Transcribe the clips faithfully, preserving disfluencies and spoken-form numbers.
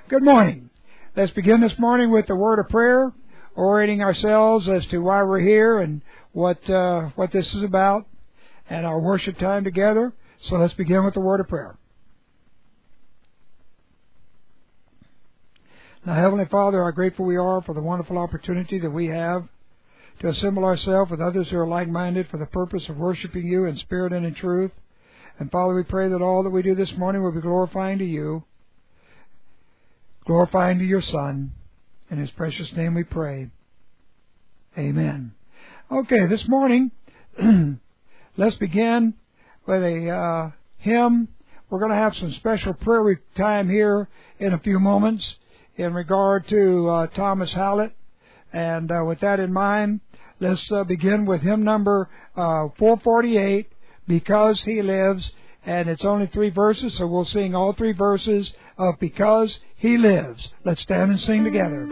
Good morning. Let's begin this morning with the word of prayer, orating ourselves as to why we're here and what uh, what this is about, and our worship time together. So let's begin with the word of prayer. Now, Heavenly Father, how grateful we are for the wonderful opportunity that we have to assemble ourselves with others who are like-minded for the purpose of worshiping you in spirit and in truth. And Father, we pray that all that we do this morning will be glorifying to you, glorifying to your Son. In His precious name we pray. Amen. Okay, this morning, let's begin with a uh, hymn. We're going to have some special prayer time here in a few moments in regard to uh, Thomas Hallett. And uh, with that in mind, let's uh, begin with hymn number uh, four forty-eight, Because He Lives. And it's only three verses, so we'll sing all three verses of Because He Lives. Let's stand and sing together.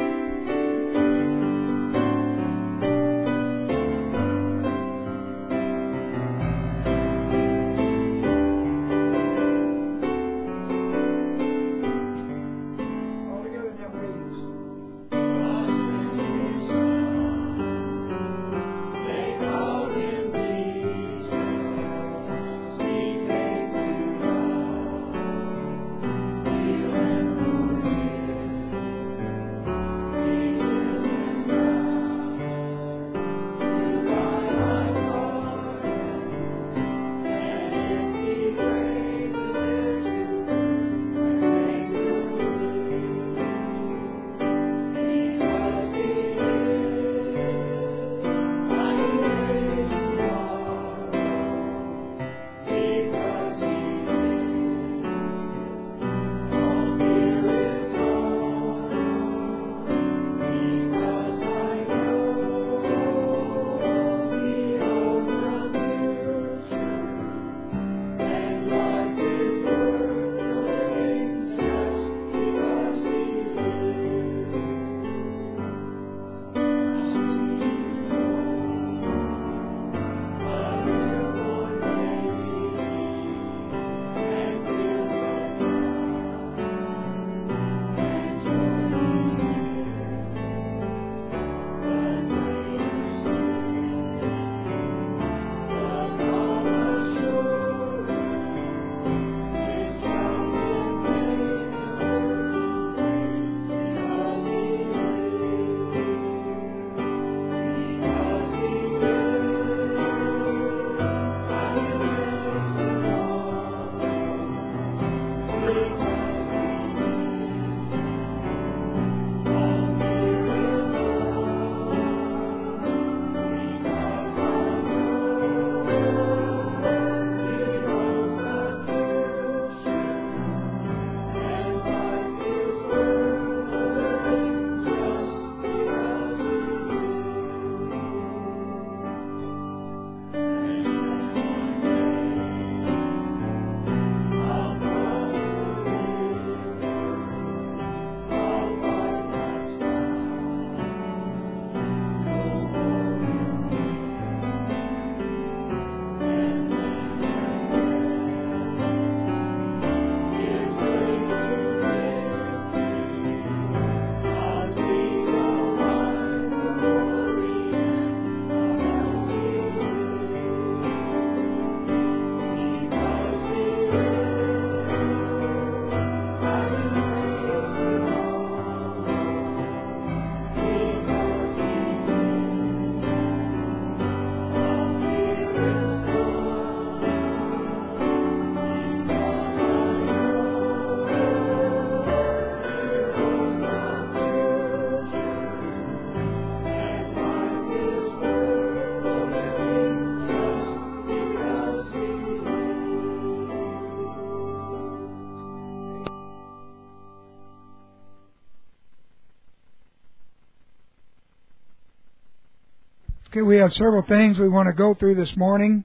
Okay, we have several things we want to go through this morning.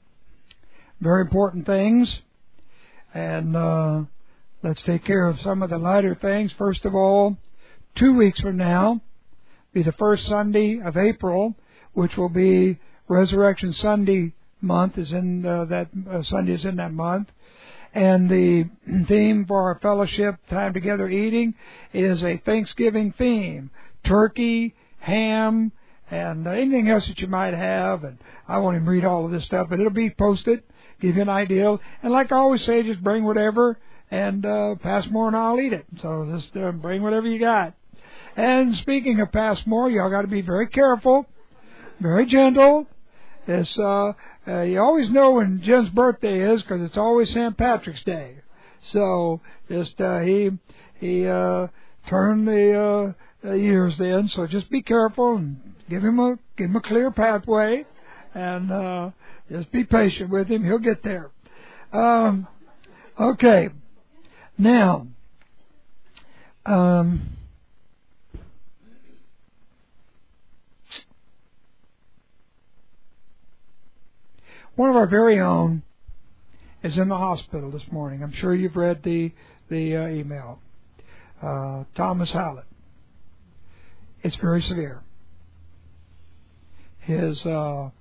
Very important things. And uh, let's take care of some of the lighter things. First of all, two weeks from now be the first Sunday of April, which will be Resurrection Sunday month, is in uh, that uh, Sunday is in that month. And the theme for our fellowship time together eating is a Thanksgiving theme. Turkey, ham, and anything else that you might have. And I won't even read all of this stuff, but it'll be posted, give you an idea. And like I always say, just bring whatever, and uh, pass more and I'll eat it. So just uh, bring whatever you got. And speaking of pass more, y'all got to be very careful, very gentle. It's, uh, uh, you always know when Jim's birthday is because it's always Saint Patrick's Day. So just uh, he he uh, turned the uh, years then. So just be careful and give him a give him a clear pathway, and uh, just be patient with him. He'll get there. Um, okay, now. Um, One of our very own is in the hospital this morning. I'm sure you've read the the uh, email. Uh, Thomas Hallett. It's very severe. His uh,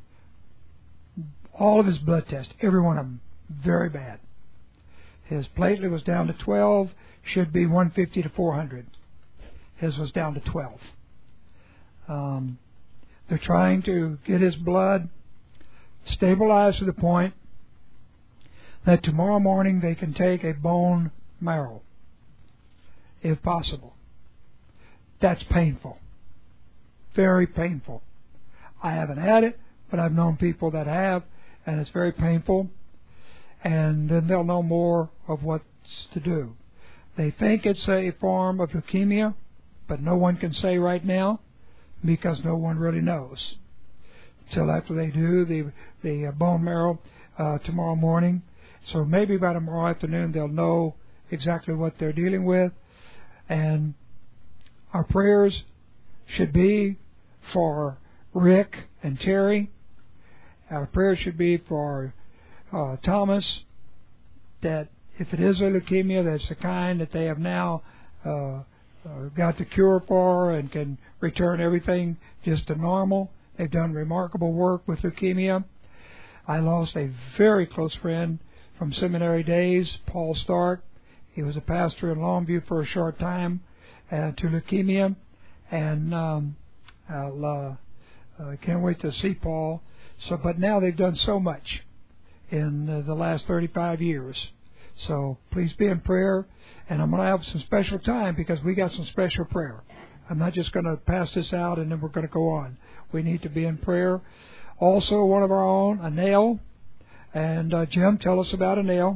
all of his blood tests, every one of them, very bad. His platelet was down to twelve. Should be one fifty to four hundred. His was down to twelve. Um, they're trying to get his blood stabilized to the point that tomorrow morning they can take a bone marrow, if possible. That's painful. Very painful. I haven't had it, but I've known people that have, and it's very painful. And then they'll know more of what's to do. They think it's a form of leukemia, but no one can say right now because no one really knows. Till after they do the the uh, bone marrow uh, tomorrow morning. So maybe by tomorrow afternoon they'll know exactly what they're dealing with. And our prayers should be for Rick and Terry. Our prayers should be for uh, Thomas, that if it is a leukemia, that's the kind that they have now uh, uh, got the cure for and can return everything just to normal. They've done remarkable work with leukemia. I lost a very close friend from seminary days, Paul Stark. He was a pastor in Longview for a short time uh, to leukemia. And um, I'll, uh, I can't wait to see Paul. So, but now they've done so much in uh, the last thirty-five years. So please be in prayer. And I'm going to have some special time because we got some special prayer. I'm not just going to pass this out and then we're going to go on. We need to be in prayer. Also, one of our own, a nail. And uh, Jim, tell us about a nail.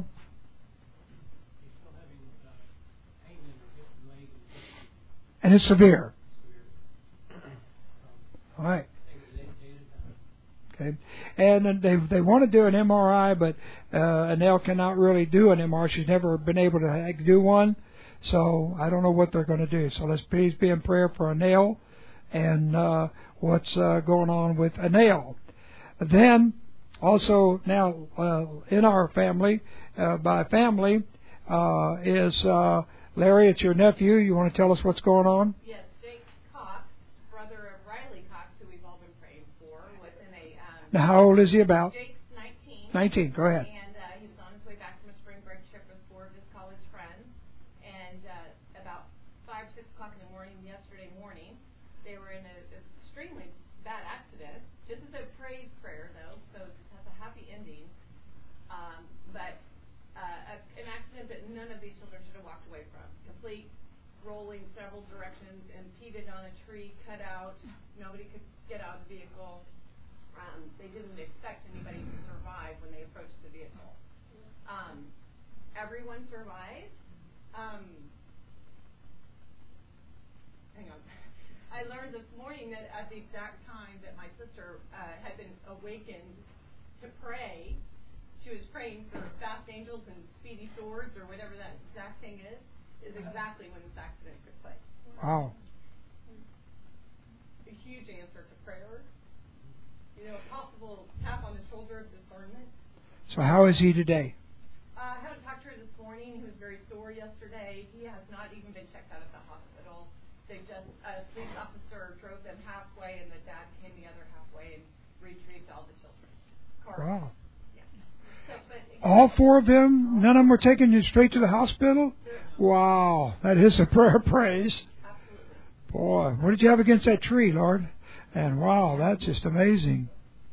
And it's severe. All right. Okay. And they they want to do an M R I, but uh, Anel cannot really do an M R I. She's never been able to do one. So I don't know what they're going to do. So let's please be in prayer for Anel and uh, what's uh, going on with Anel. Then also now uh, in our family, uh, by family, uh, is uh, Larry. It's your nephew. You want to tell us what's going on? Yes, Jake Cox, brother of Riley Cox, who we've all been praying for, was in a. Um, now, how old is he about? Jake's nineteen. nineteen. Go ahead. And uh, he was on his way back from a spring break trip with four of his college friends. And uh, about five, six o'clock in the morning, yesterday morning, they were in an extremely bad accident. Just as a praise prayer, though, so it has a happy ending. Um, but uh, a, an accident that none of these children should have walked away from. Complete rolling several directions, impeded on a tree, cut out. Nobody could get out of the vehicle. Um, they didn't expect anybody to survive when they approached the vehicle. Um, everyone survived. Um, hang on. I learned this morning that at the exact time that my sister uh, had been awakened to pray, she was praying for fast angels and speedy swords, or whatever that exact thing is, is exactly when this accident took place. Wow. A huge answer to prayer. You know, a possible tap on the shoulder of discernment. So how is he today? Uh, I had a doctor this morning who was very sore yesterday. He has not even been checked out at the hospital. They just, a police officer drove them halfway, and the dad came the other halfway and retrieved all the children. Cars. Wow. Yeah. So, but All four of them? None of them were taken you straight to the hospital? Wow, that is a prayer of praise. Boy, what did you have against that tree, Lord? And wow, that's just amazing.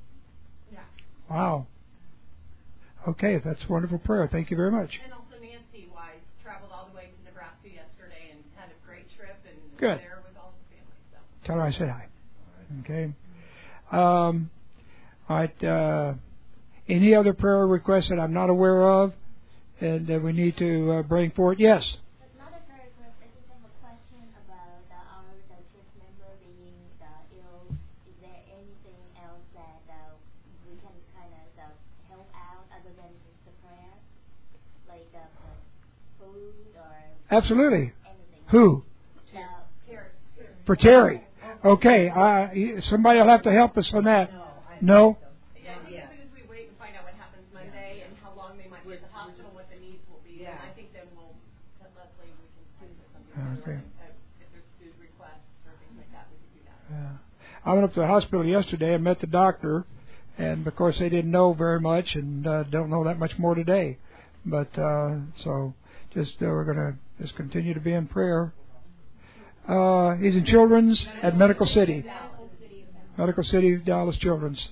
Wow. Okay, that's a wonderful prayer. Thank you very much. And also Nancy Wise traveled all the way to Nebraska yesterday and had a great trip and Good. was there with all the family. So. Tell her I said hi. Okay. Um, all right. Uh, any other prayer requests that I'm not aware of and that we need to uh, bring forward? Yes. Not a prayer request. I just have a question about uh, our the church member being uh, ill. Is there anything else that uh, we can kind of uh, help out other than just the prayer, like uh, food or Absolutely. anything? Who? Uh, Terry. For Terry. Okay. Uh, somebody will have to help us on that. No? Yeah, as soon as we wait and find out what happens Monday and how long they might be at the hospital, what the needs will be, and I think then we'll, tell Leslie, we can do something. Okay. Uh, if there's food requests or things like that, we can do that. Yeah. I went up to the hospital yesterday and met the doctor, and of course they didn't know very much and uh, don't know that much more today. But uh, so just uh, we're going to just continue to be in prayer. Uh, he's in Children's at Medical City. Medical City, Dallas Children's.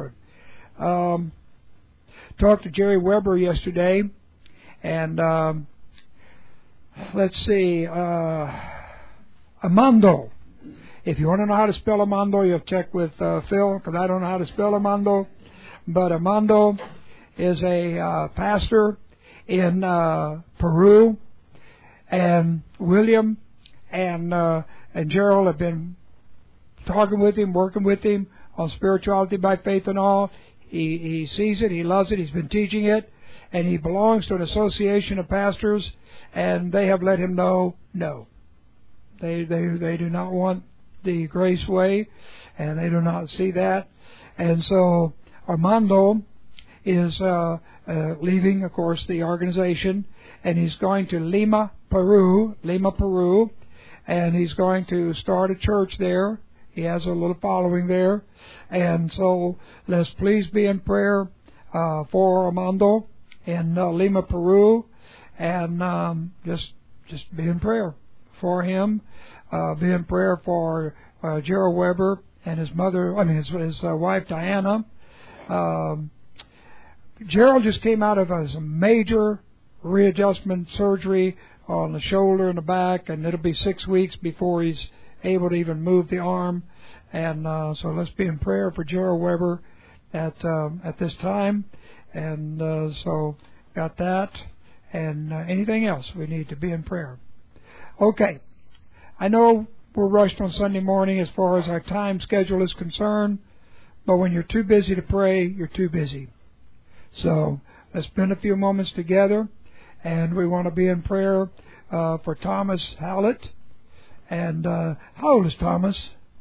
Um, talked to Jerry Weber yesterday, and um, let's see, uh, Amando. If you want to know how to spell Amando, you have to check with uh, Phil, because I don't know how to spell Amando. But Amando is a uh, pastor in uh, Peru, and William and uh, and Gerald have been talking with him, working with him on spirituality by faith and all. He he sees it, he loves it, he's been teaching it, and he belongs to an association of pastors, and they have let him know, no. They they they do not want the Grace Way, and they do not see that. And so Armando is uh, uh, leaving, of course, the organization, and he's going to Lima, Peru, Lima, Peru, and he's going to start a church there. He has a little following there. And so let's please be in prayer uh, for Armando in uh, Lima, Peru, and um, just just be in prayer for him. Uh, be in prayer for uh, Gerald Weber and his mother, I mean his, his uh, wife Diana. Um, Gerald just came out of a major readjustment surgery on the shoulder and the back, and it'll be six weeks before he's able to even move the arm. And uh, so let's be in prayer for Gerald Weber at um, at this time. And uh, so got that. And uh, anything else we need to be in prayer. Okay. I know we're rushed on Sunday morning as far as our time schedule is concerned, but when you're too busy to pray, you're too busy. So let's spend a few moments together, and we want to be in prayer uh, for Thomas Hallett. And uh, how old is Thomas?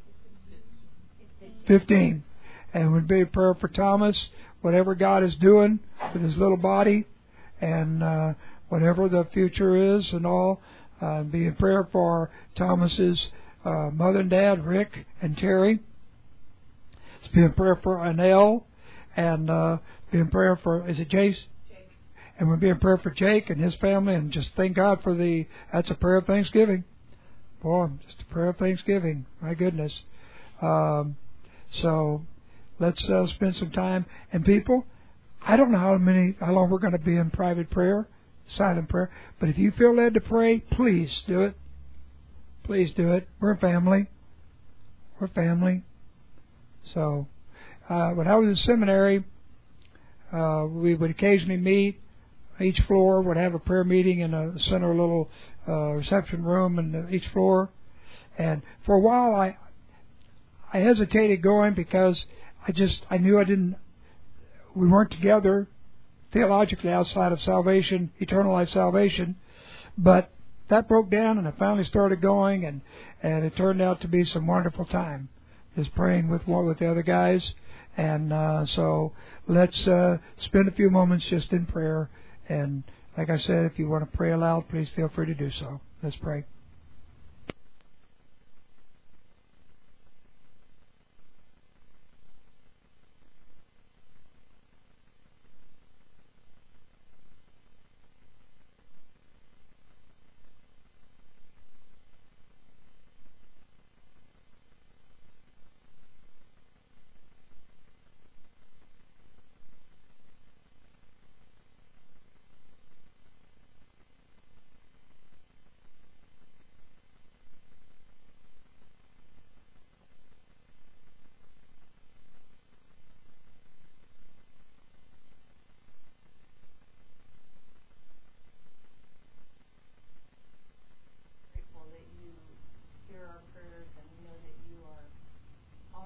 Fifteen. And we'd be in prayer for Thomas, whatever God is doing with his little body, and uh, whatever the future is and all. Uh, be in prayer for Thomas's uh, mother and dad, Rick and Terry. Let's be in prayer for Anel, and uh, be in prayer for, is it Jace? Jake. And we'll be in prayer for Jake and his family, and just thank God for the, that's a prayer of thanksgiving. Boy, just a prayer of thanksgiving. My goodness. Um, so let's uh, spend some time. And people, I don't know how many, how long we're going to be in private prayer, silent prayer. But if you feel led to pray, please do it. Please do it. We're a family. We're family. So uh, when I was in seminary, uh, we would occasionally meet. Each floor would have a prayer meeting in a center little uh, reception room in each floor. And for a while, I I hesitated going because I just I knew I didn't. We weren't together theologically outside of salvation, eternal life salvation. But that broke down, and I finally started going, and and it turned out to be some wonderful time, just praying with one with the other guys. And uh, so let's uh, spend a few moments just in prayer. And like I said, if you want to pray aloud, please feel free to do so. Let's pray.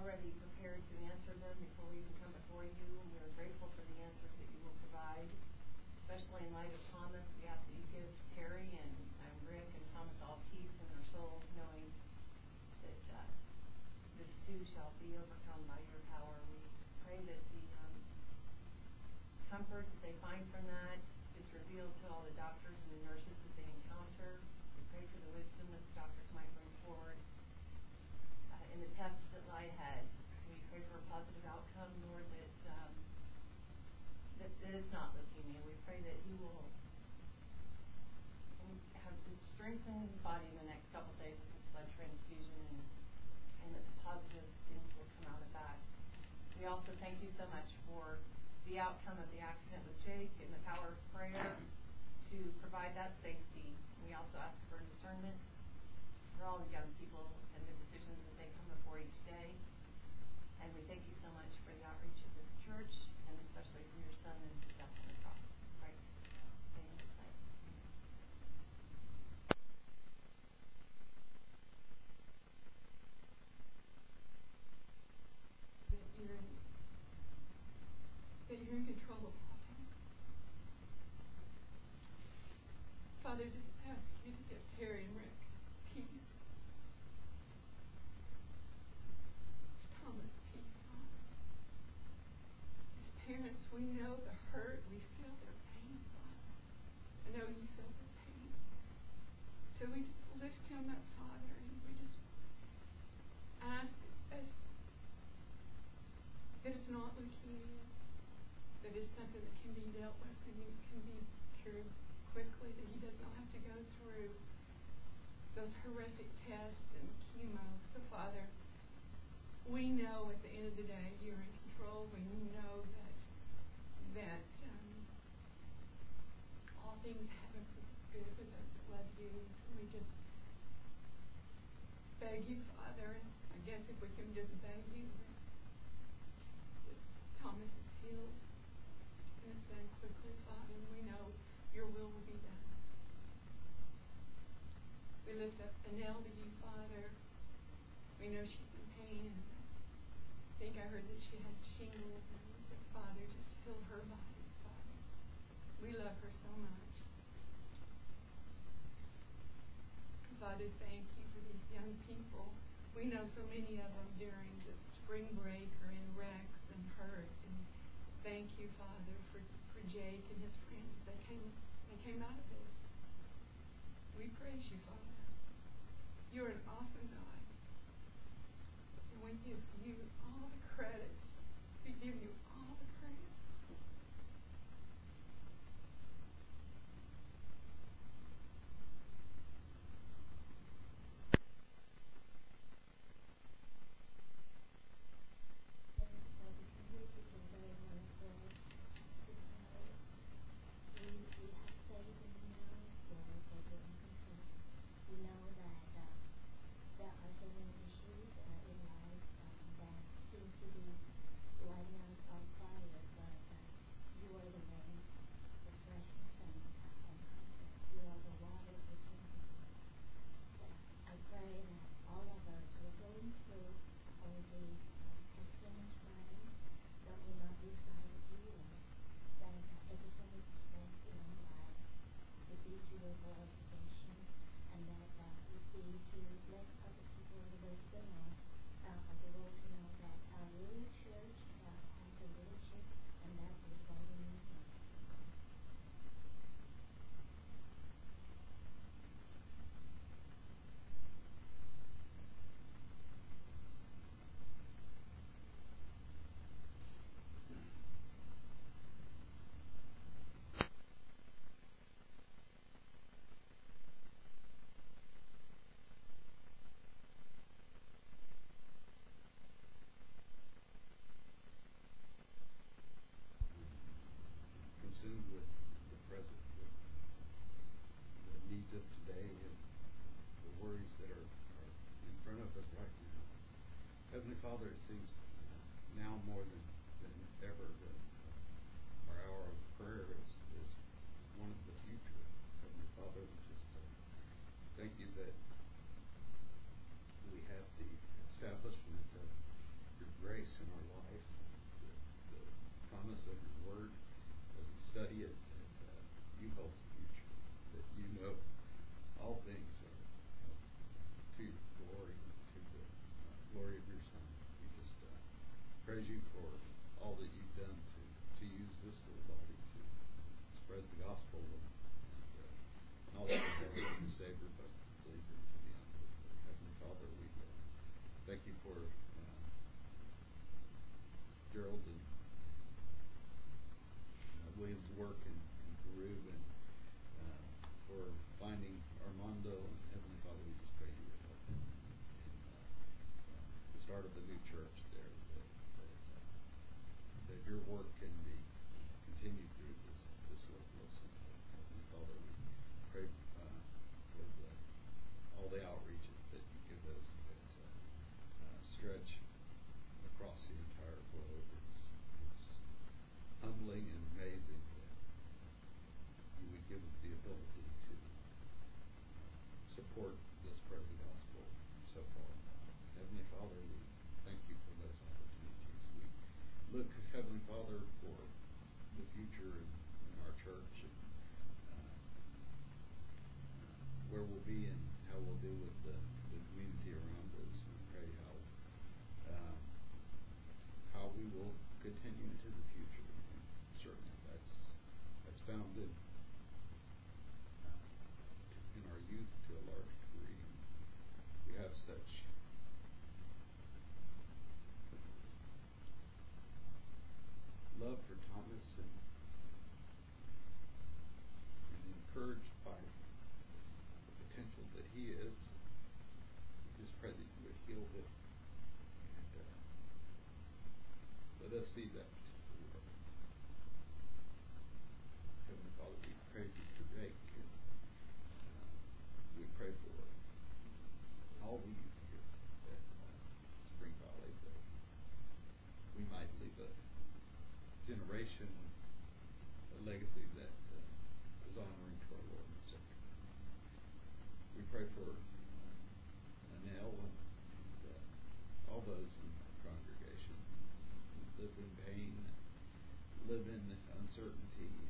already prepared to answer them before we even come before you, and we're grateful for the answers that you will provide, especially in light of Thomas. We ask that you give Terry and, and Rick and Thomas all peace in their souls, knowing that uh, this too shall be overcome by your power. We pray that the um, comfort that they find from that is revealed to all the doctors and the nurses that they encounter. We pray for the wisdom that the doctors might bring forward uh, in the tests that lie ahead. We pray for a positive outcome, Lord, that um, that, that it's not leukemia. We pray that he will have the strength in his body in the next couple of days with his blood transfusion, and, and that the positive things will come out of that. We also thank you so much for the outcome of the accident with Jake and the power of prayer to provide that safety. We also ask for discernment for all the young people and the decisions that they come before each day. And we thank you so much for the outreach of this church, and especially for your son and his death on the cross. Right? Amen. That you're in, that you're in control of all things. Father, just ask you to give Terry and Rick peace. Thomas peace, Father. As parents, we know the hurt. We feel their pain, Father. I know you feel their pain. So we just lift him up, Father, and we just ask us that it's not leukemia, that it's something that can be dealt with and it can be cured quickly, that he does not have to go through those horrific tests and chemo. So, Father, we know at the end of the day you're in control. We know that that um, all things happen for good with those that love you. So we just beg you, Father, and I guess if we can just beg you that Thomas is healed and it's done quickly, Father, and we know your will will be done. We lift up Annelle to you, Father. We know she's in pain, and I think I heard that she had shingles, and just, Father, just heal her body, Father. We love her so much. Father, thank you for these young people. We know so many of them during the spring break are in wrecks and hurt, and thank you, Father, for, for Jake and his friends. They came, they came out of this. We praise you, Father. You're an awesome God. And we give you all the credit. We give you all the credit. Consumed with the present, the, the needs of today, and the worries that are, are in front of us right now. Heavenly Father, it seems uh, now more than, than ever that uh, our hour of prayer is, is one of the future. Heavenly Father, we just uh, thank you that we have the establishment of your glory of your Son. We just uh, praise you for all that you've done to, to use this little body to spread the gospel and, and, uh, and also to save your blessed believer to the end. Heavenly Father, we uh, thank you for uh, Gerald and uh, William's work in, in Peru, and uh, for finding Armando. And Heavenly Father, we just pray you would help him in uh, uh, the start of the new church there, that, that, uh, that your work can be continued through this this little Wilson. Heavenly Father, we pray uh, for the, all the outreaches that you give us that uh, uh, stretch across the entire globe. It's, it's humbling and amazing that you would give us the ability to support the spread of the gospel so far. Heavenly Father, we thank you for those opportunities. We look, Heavenly Father, for the future in, in our church and uh, where we'll be and how we'll do with the, the community around us. We pray how um, how we will continue into the future. And certainly, that's that's found in uh, in our youth to a large degree. We have such love for Thomas and, and encouraged by the potential that he is. We just pray that you would heal him and uh, let us see that potential work. Heavenly Father, we pray for Jake, and uh, we pray for all the youth here at uh, Spring Valley, that we might leave a generation, a legacy that uh, is honoring to our Lord and Savior. We pray for uh, Nell and, and uh, all those in our congregation who live in pain, live in uncertainties.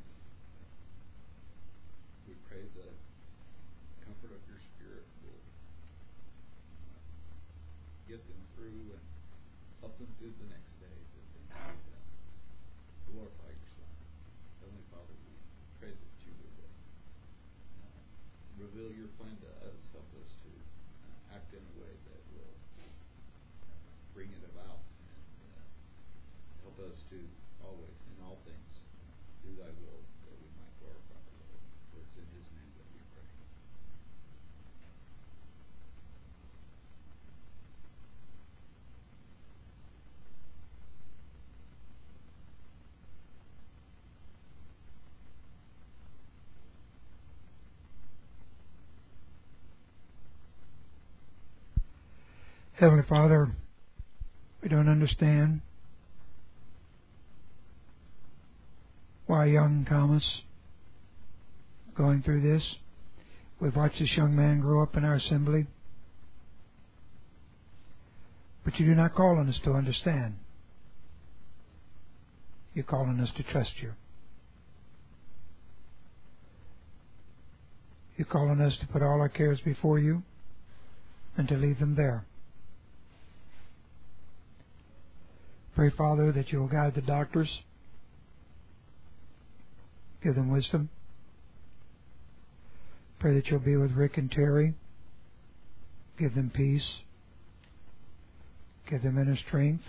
We pray the comfort of your Spirit will uh, get them through and help them through the next day, that they might uh, glorify your Son. Heavenly Father, we pray that you would uh, reveal your plan to us, help us to uh, act in a way that will uh, bring it about, and uh, help us to always, in all things, do thy will, that we might glorify the Lord. For it's in his name that we pray. Heavenly Father, we don't understand why young Thomas going through this. We've watched this young man grow up in our assembly, but you do not call on us to understand. You call on us to trust you. You call on us to put all our cares before you and to leave them there. Pray, Father, that you will guide the doctors. Give them wisdom. Pray that you'll be with Rick and Terry. Give them peace. Give them inner strength.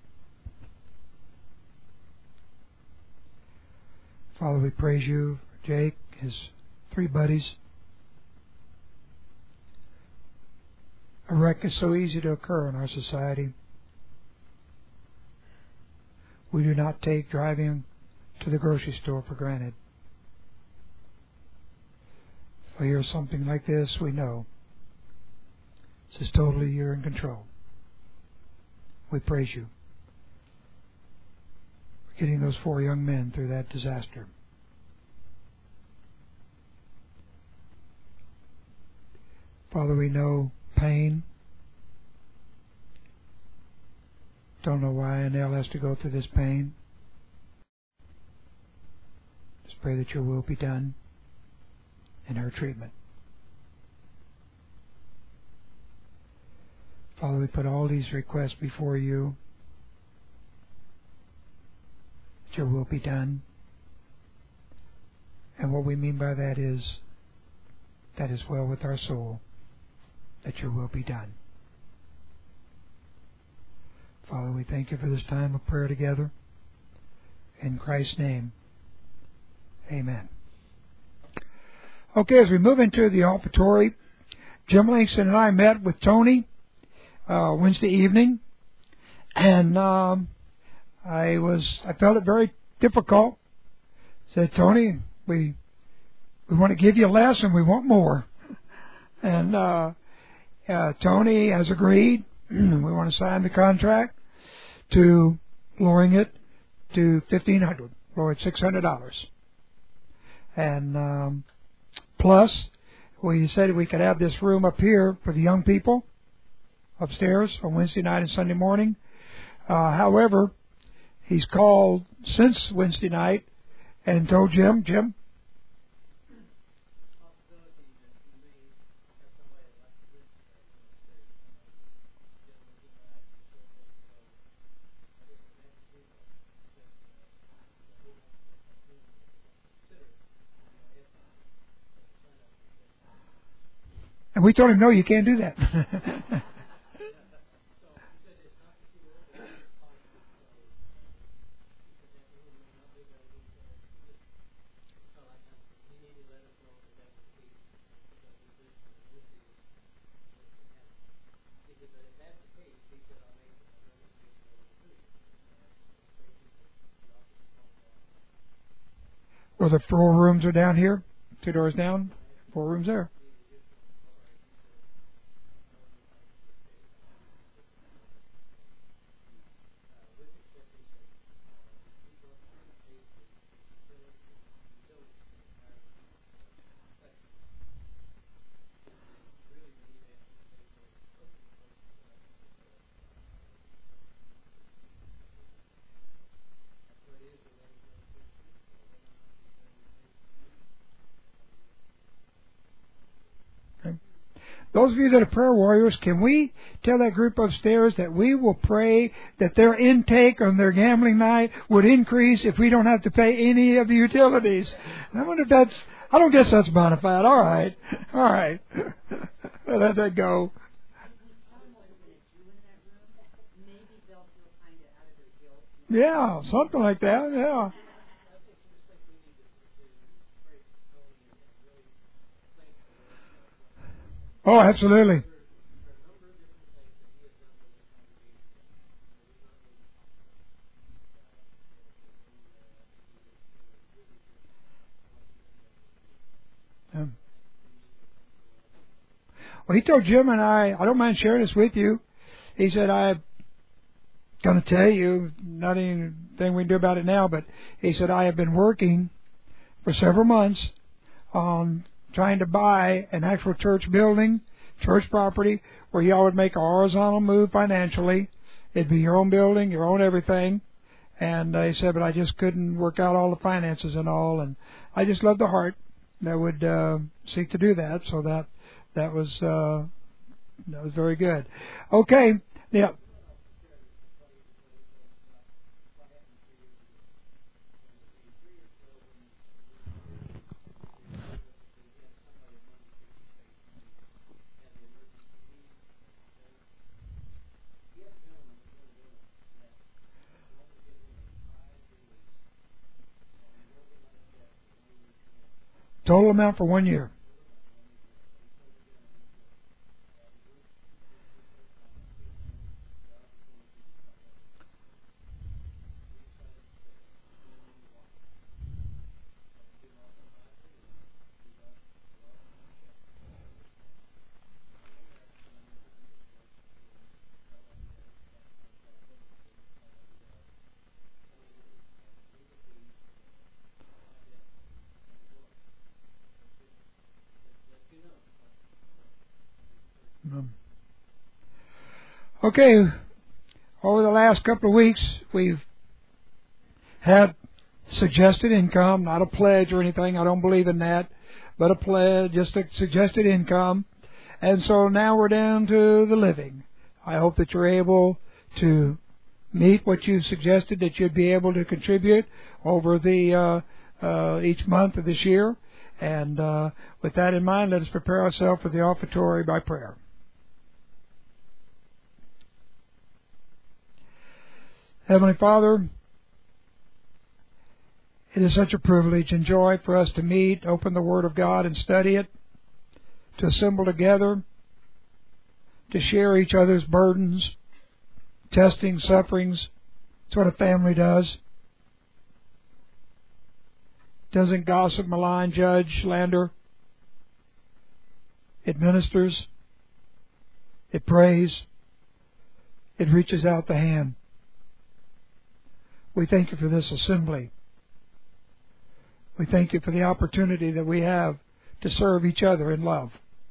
Father, we praise you for Jake, his three buddies. A wreck is so easy to occur in our society. We do not take driving to the grocery store for granted. If we hear something like this, we know this is totally you're in control. We praise you for getting those four young men through that disaster. Father, we know pain. Don't know why Annelle has to go through this pain. Just pray that your will be done in her treatment. Father, we put all these requests before you. That your will be done. And what we mean by that is, that is well with our soul, that your will be done. Father, we thank you for this time of prayer together. In Christ's name, amen. Okay, as we move into the offertory, Jim Langston and I met with Tony uh, Wednesday evening, and um, I was I felt it very difficult. Said, Tony, we we want to give you less and we want more, and uh, uh, Tony has agreed. We want to sign the contract to lowering it to fifteen hundred dollars, lower it six hundred dollars, and um, plus we said we could have this room up here for the young people upstairs on Wednesday night and Sunday morning. Uh, however, he's called since Wednesday night and told Jim, Jim, and we told him, no, you can't do that. Well, the four rooms are down here, two doors down, four rooms there. Those of you that are prayer warriors, can we tell that group upstairs that we will pray that their intake on their gambling night would increase if we don't have to pay any of the utilities? And I wonder if that's, I don't guess that's bona fide. All right. All right. Let that go. Yeah, something like that. Yeah. Oh, absolutely. Yeah. Well, he told Jim and I, I don't mind sharing this with you. He said, I'm going to tell you, not anything we can do about it now, but he said, I have been working for several months on trying to buy an actual church building, church property, where y'all would make a horizontal move financially. It'd be your own building, your own everything. And uh, he said, but I just couldn't work out all the finances and all. And I just love the heart that would uh, seek to do that. So that that was uh, that was very good. Okay, yeah. Total amount for one year. Okay, over the last couple of weeks, we've had suggested income, not a pledge or anything. I don't believe in that, but a pledge, just a suggested income. And so now we're down to the living. I hope that you're able to meet what you suggested that you'd be able to contribute over the uh, uh, each month of this year. And uh, with that in mind, let us prepare ourselves for the offertory by prayer. Heavenly Father, it is such a privilege and joy for us to meet, open the Word of God and study it, to assemble together, to share each other's burdens, testing, sufferings. That's what a family does. Doesn't gossip, malign, judge, slander. It ministers. It prays. It reaches out the hand. We thank you for this assembly. We thank you for the opportunity that we have to serve each other in love.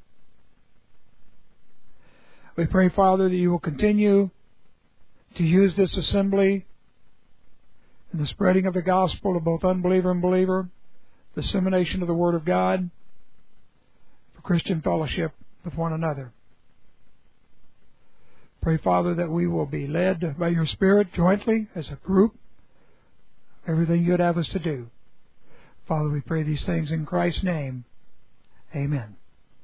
We pray, Father, that you will continue to use this assembly in the spreading of the gospel to both unbeliever and believer, dissemination of the Word of God, for Christian fellowship with one another. Pray, Father, that we will be led by your Spirit jointly as a group, everything you'd have us to do. Father, we pray these things in Christ's name. Amen.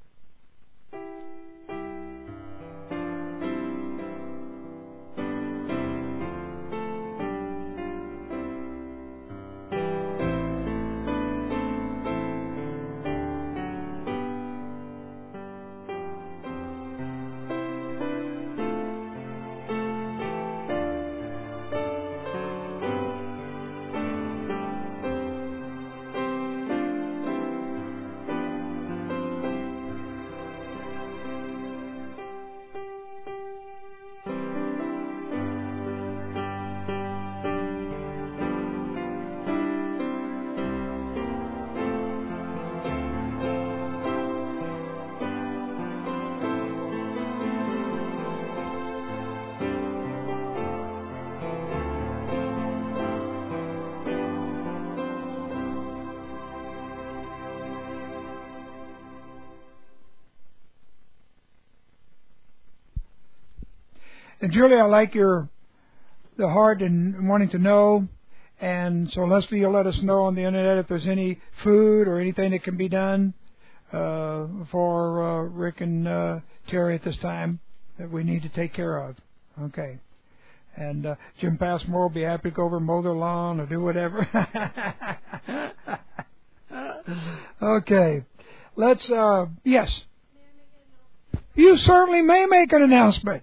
And Julie, I like your the heart and wanting to know, and so Leslie, you'll let us know on the internet if there's any food or anything that can be done uh, for uh, Rick and uh, Terry at this time that we need to take care of. Okay. And uh, Jim Passmore will be happy to go over and mow their lawn or do whatever. Okay. Let's, uh, yes. You certainly may make an announcement.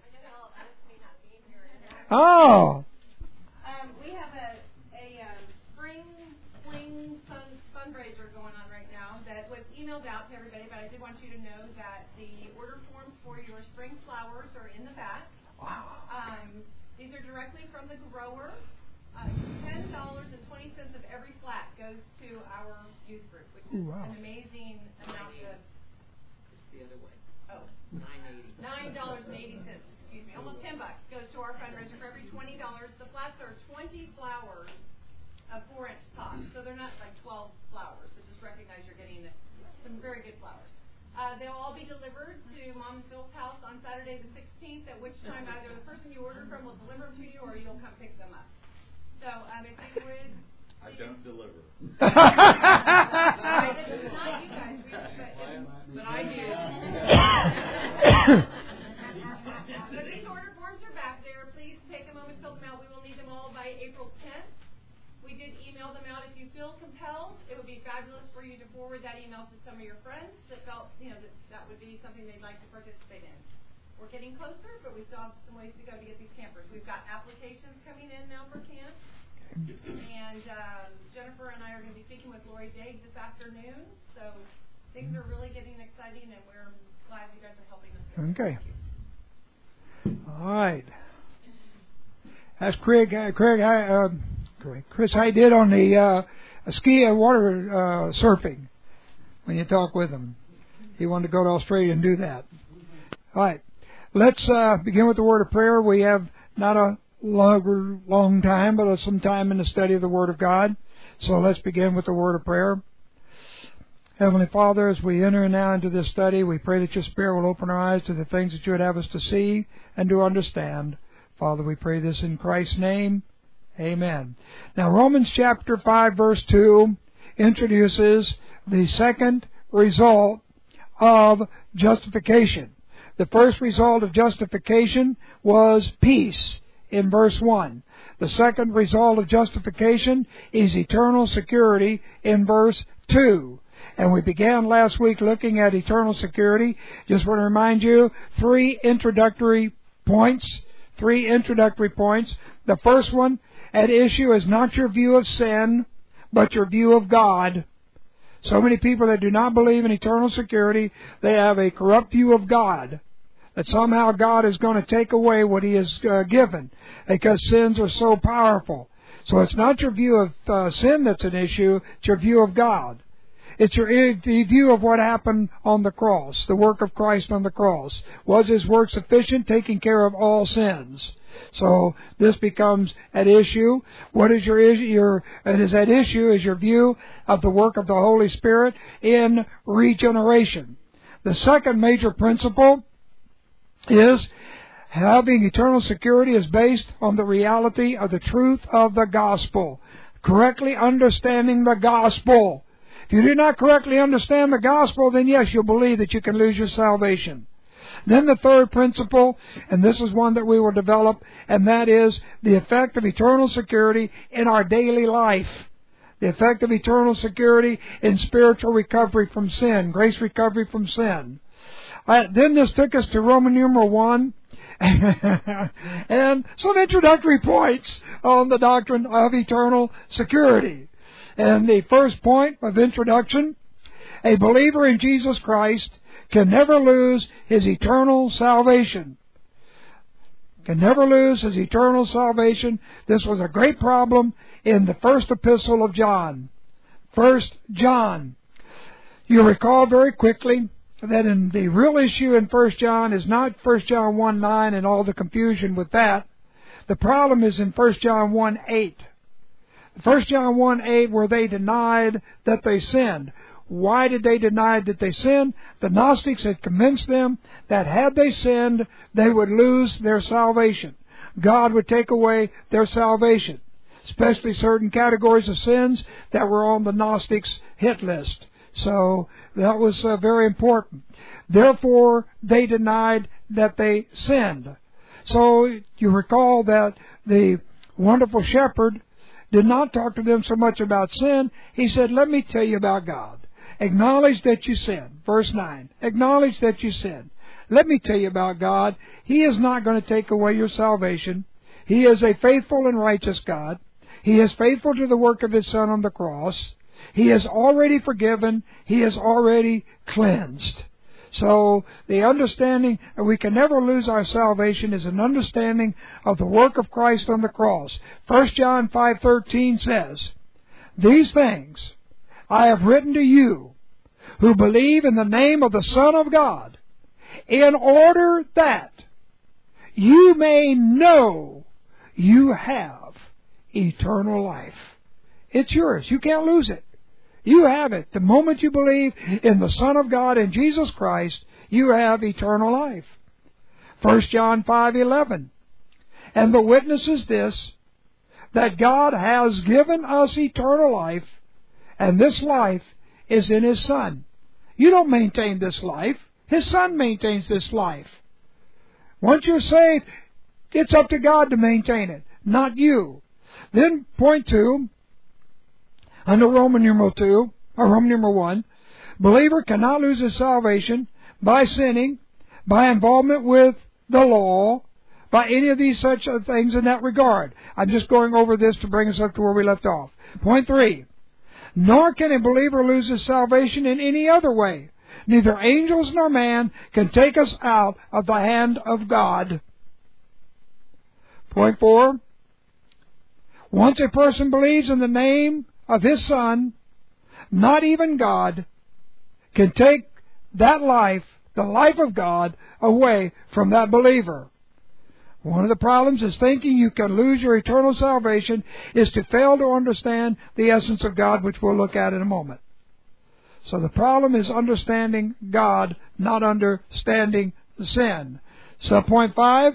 Oh. Um, we have a, a um, spring fling fun, fundraiser going on right now that was emailed out to everybody, but I did want you to know that the order forms for your spring flowers are in the back. Wow. Um, these are directly from the grower. Uh, ten dollars and twenty cents of every flat goes to our youth group, which is Ooh, wow. an amazing amount of... It's the other way. Oh. Nine eighty. Nine dollars and eighty cents. Excuse me, almost ten bucks goes to our fundraiser for every twenty dollars. The flats are twenty flowers of four inch pots, so they're not like twelve flowers. So just recognize you're getting some very good flowers. Uh, they'll all be delivered to Mom and Phil's house on Saturday the sixteenth, at which time either the person you ordered from will deliver them to you or you'll come pick them up. So um, if you would... I don't deliver. Right, this is not you guys, we, but, But I do. But these order forms are back there. Please take a moment to fill them out. We will need them all by April tenth. We did email them out. If you feel compelled, it would be fabulous for you to forward that email to some of your friends that felt, you know, that that would be something they'd like to participate in. We're getting closer, but we still have some ways to go to get these campers. We've got applications coming in now for camp. And um, Jennifer and I are going to be speaking with Lori Diggs this afternoon. So things are really getting exciting, and we're glad you guys are helping us. Okay. All right. Ask Craig. Uh, Craig, uh, Chris, how you did on the uh, ski uh, water uh, surfing when you talk with him. He wanted to go to Australia and do that. All right. Let's uh, begin with the word of prayer. We have not a longer, long time, but some time in the study of the Word of God. So let's begin with the word of prayer. Heavenly Father, as we enter now into this study, we pray that your Spirit will open our eyes to the things that you would have us to see and to understand. Father, we pray this in Christ's name. Amen. Now, Romans chapter five, verse two introduces the second result of justification. The first result of justification was peace in verse one. The second result of justification is eternal security in verse two. And we began last week looking at eternal security. Just want to remind you, three introductory points. Three introductory points. The first one at issue is not your view of sin, but your view of God. So many people that do not believe in eternal security, they have a corrupt view of God. That somehow God is going to take away what He has uh, given, because sins are so powerful. So it's not your view of uh, sin that's an issue, it's your view of God. It's your the view of what happened on the cross, the work of Christ on the cross. Was His work sufficient, taking care of all sins? So this becomes at issue. What is your issue? Your it is at issue is your view of the work of the Holy Spirit in regeneration. The second major principle is having eternal security is based on the reality of the truth of the gospel. Correctly understanding the gospel. If you do not correctly understand the gospel, then yes, you'll believe that you can lose your salvation. Then the third principle, and this is one that we will develop, and that is the effect of eternal security in our daily life. The effect of eternal security in spiritual recovery from sin, grace recovery from sin. Uh, then this took us to Roman numeral one, and some introductory points on the doctrine of eternal security. And the first point of introduction, a believer in Jesus Christ can never lose his eternal salvation. Can never lose his eternal salvation. This was a great problem in the first epistle of John. First John. You recall very quickly that in the real issue in First John is not First John one nine and all the confusion with that. The problem is in First John one eight. First John one eight, where they denied that they sinned. Why did they deny that they sinned? The Gnostics had convinced them that had they sinned, they would lose their salvation. God would take away their salvation, especially certain categories of sins that were on the Gnostics' hit list. So that was uh, very important. Therefore, they denied that they sinned. So you recall that the wonderful shepherd did not talk to them so much about sin. He said, let me tell you about God. Acknowledge that you sin. Verse nine. Acknowledge that you sin. Let me tell you about God. He is not going to take away your salvation. He is a faithful and righteous God. He is faithful to the work of His Son on the cross. He is already forgiven. He is already cleansed. So the understanding that we can never lose our salvation is an understanding of the work of Christ on the cross. First John five thirteen says, these things I have written to you who believe in the name of the Son of God, in order that you may know you have eternal life. It's yours. You can't lose it. You have it. The moment you believe in the Son of God, in Jesus Christ, you have eternal life. First John five eleven. And the witness is this, that God has given us eternal life, and this life is in His Son. You don't maintain this life. His Son maintains this life. Once you're saved, it's up to God to maintain it, not you. Then point two, under Roman numeral two, or Roman numeral one, believer cannot lose his salvation by sinning, by involvement with the law, by any of these such things in that regard. I'm just going over this to bring us up to where we left off. Point three, nor can a believer lose his salvation in any other way. Neither angels nor man can take us out of the hand of God. Point four, once a person believes in the name of His Son, not even God can take that life, the life of God, away from that believer. One of the problems is thinking you can lose your eternal salvation is to fail to understand the essence of God, which we'll look at in a moment. So the problem is understanding God, not understanding sin. Subpoint five,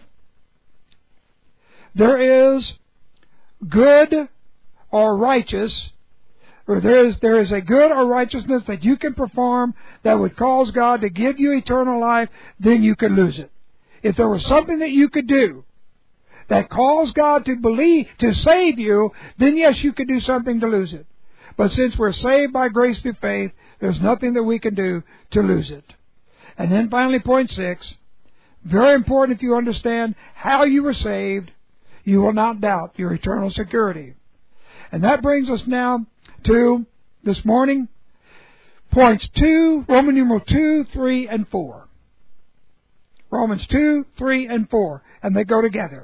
there is good or righteous, or there is, there is a good or righteousness that you can perform that would cause God to give you eternal life, then you could lose it. If there was something that you could do that caused God to believe, to save you, then yes, you could do something to lose it. But since we're saved by grace through faith, there's nothing that we can do to lose it. And then finally, point six, very important if you understand how you were saved, you will not doubt your eternal security. And that brings us now to, this morning, points two, Roman numeral two, three, and four. Romans two, three, and four. And they go together.